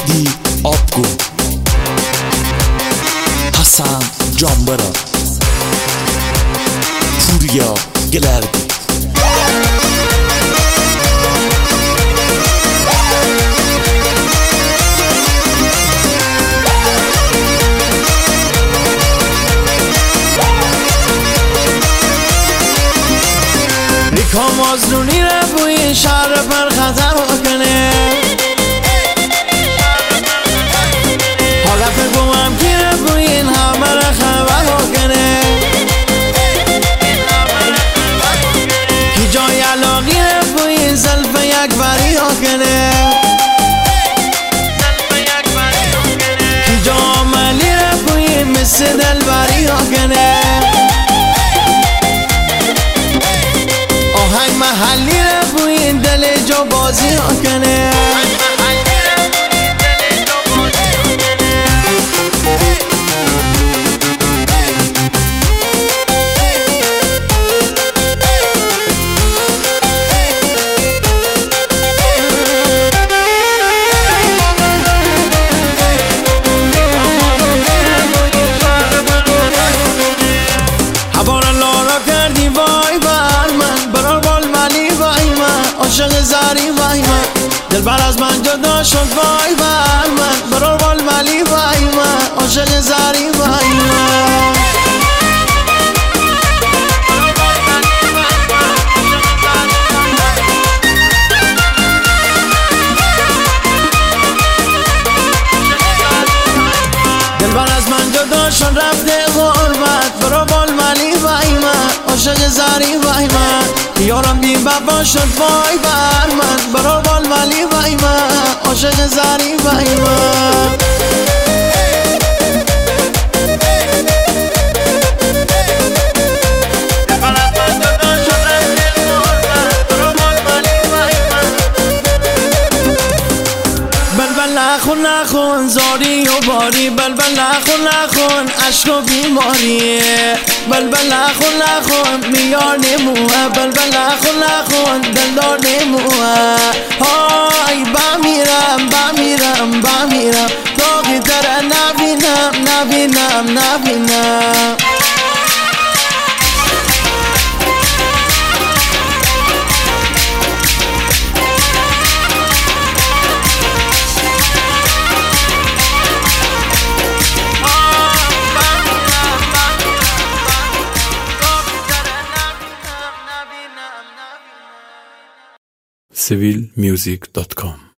مهدی آبگو، حسن جانبرا، پوریا گلردی. ریکام آزرونی رو بوی شهر پر خطر کنه، حاقف گوهم کی رو بوی این همه رو خبر کنه، کی جای علاقی رو بوی این زلف یک بری کنه، کی جا عملی رو بوی این مثل دل بری کنه، آهنگ محلی رو بوی این دل جو بازی کنه. عاشق زری وای من دلبر از من جدا شد وای بر من، برو بال ملی وای من عاشق زری وای من. دلبر از من جدا شد رفته غربت، برو بال ملی وای من عاشق زری وای من. یارم بی وفا شد وای بر من، برو بال ملی وای من عاشق زری وای من. بلبل نخون نخون زاری و باری، بلبل نخون نخون عشق و بیماری، بلبل نخون نخون میار نموه، بلبل نخون نخون دلدار نموه. های بمیرم بمیرم بمیرم داغی تره نبینم نبینم نبینم. civilmusic.com